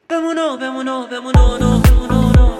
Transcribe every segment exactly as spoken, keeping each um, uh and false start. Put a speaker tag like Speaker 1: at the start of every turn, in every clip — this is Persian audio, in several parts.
Speaker 1: بمونو بمونو بمونو بمونو بمونو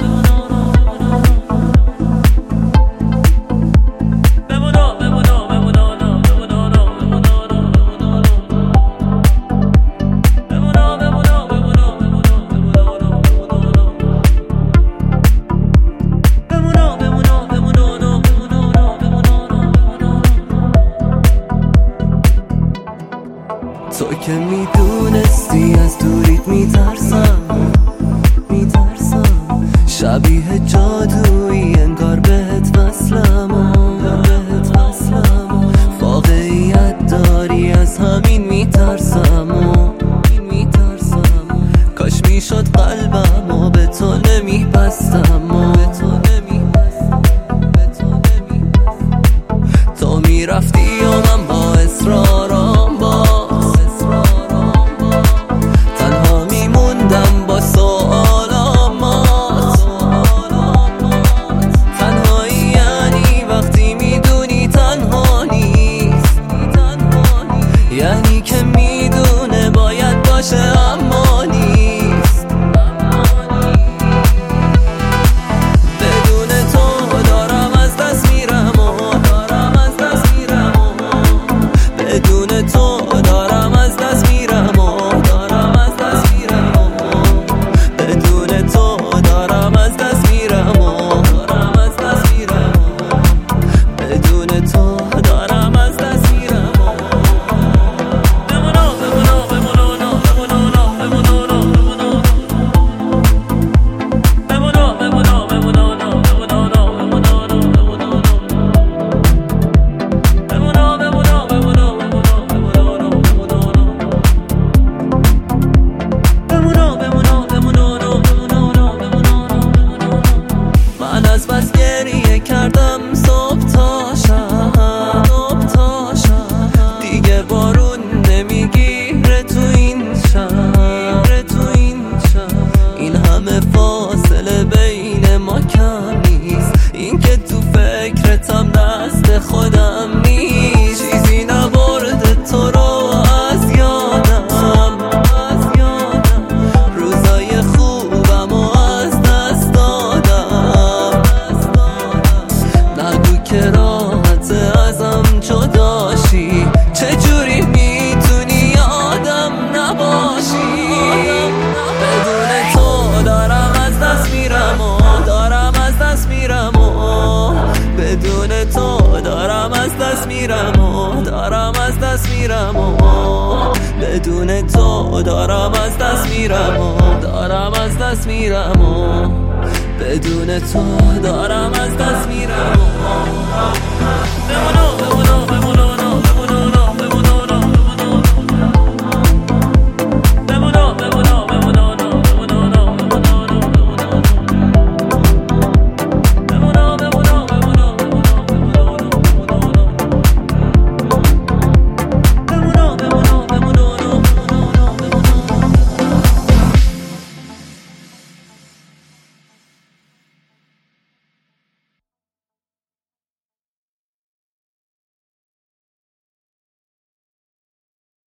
Speaker 2: تو که میدونستی از دوریت میترسم میترسم شبیه جادویی انگار بهت وصلم بهت وصلم واقعیت داری از همین میترسم میترسم کاش میشد قلبم و به تو نمیبستم به تو نمیبستم به تو نمیبستم تو میرفتی و من با اصرارم یعنی که میدونه باید باشه اما نیست بدون تو دارم از دست میرم و دارم از دست میرم و بدون تو دارم از دست میرم و دارم از دست میرم و بدون تو دارم از دست میرم و دارم از دست میرم و بدون تو دارم از دست میرم از بس گریه کردم صبح تا شب صبح تا شب دیگه بارون نمیگیره تو این شهر تو این شهر این همه فاصله بین ما کم نیست این که تو فکرتم دست خودم نیست چیزی نبرده تو رو از یادم از یادم روزای خوبم و از دست دادم نگو که راحت ازم جداشی چجوری میتونی آدم نباشی بدون تو دارم از دست میرم و دارم از دست میرم و بدون تو دارم از دست میرم و دارم از دست میرم و بدون تو دارم از دست میرم و دارم از دست میرم و بدون تو دارم از دست میرم